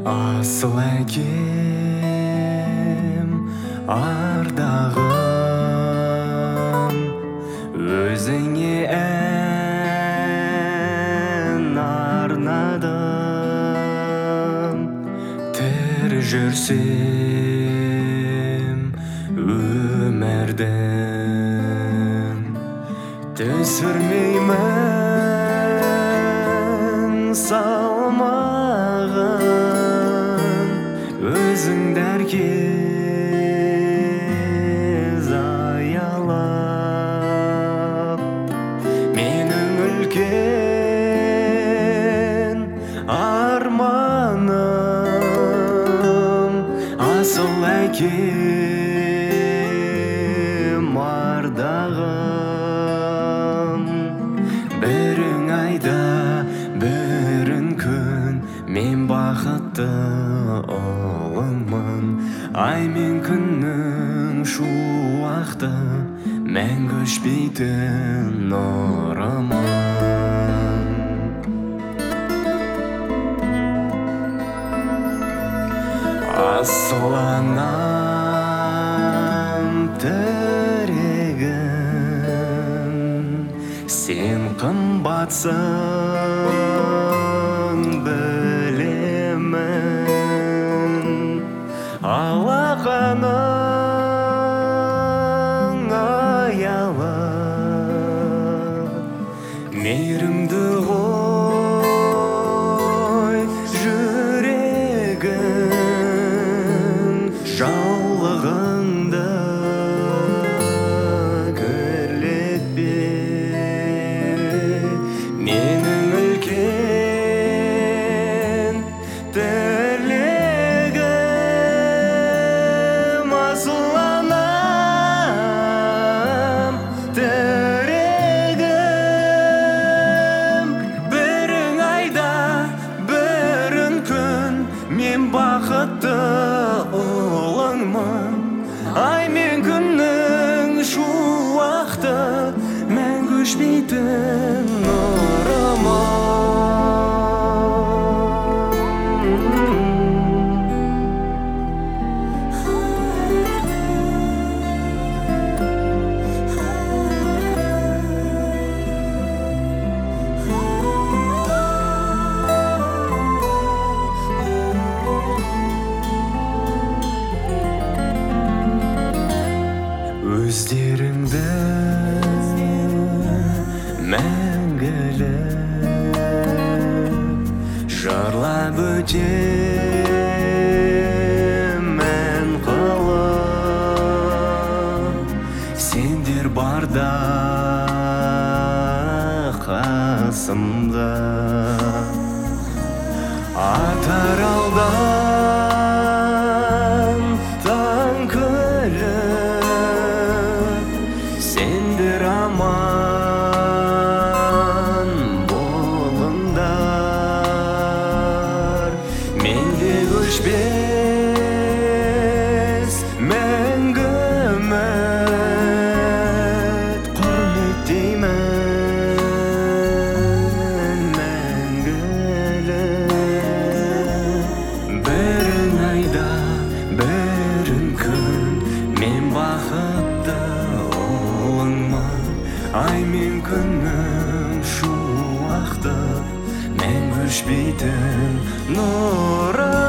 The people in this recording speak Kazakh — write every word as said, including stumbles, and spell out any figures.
Асыл әкем, ардағым, өзіңе ән арнадым. Тірі жүрсем өмірдің, түсірмеймін салмағын. Өзің дәркез аялап, менің үлкен арманым. Асыл әкем, ардағым, бірің айда, бірін күн, мен бақытты ұлыңмын. Ай мен күннің шуақты, мәңгі өшпейтін нұрымын. Асыл анам, тірегім, сен қымбатсың білемін. Алақаның аялы, мейірімді ғой жүрегің. Жаулығыңды кірлетпе, менің үлкен тілегім. Асыл анам, тірегім, бірің айда, бірін күн, мен бақытты ұлыңмын. Ай мен күннің шуақты, мәңгі өшпейтін нұрымын. Өздеріңді мәңгілік жырлап өтем мән қылып. Сендер барда қасымда, Атаралдан таң күліп, сендер аман болыңдар. Менде өшпес мәңгі үміт, құрметтеймін мәңгілік. Бірін айда, бірін күн, мен бақытты ұлыңмын. Ай мен күннің шуақты, мәңгі өшпейтін нұры.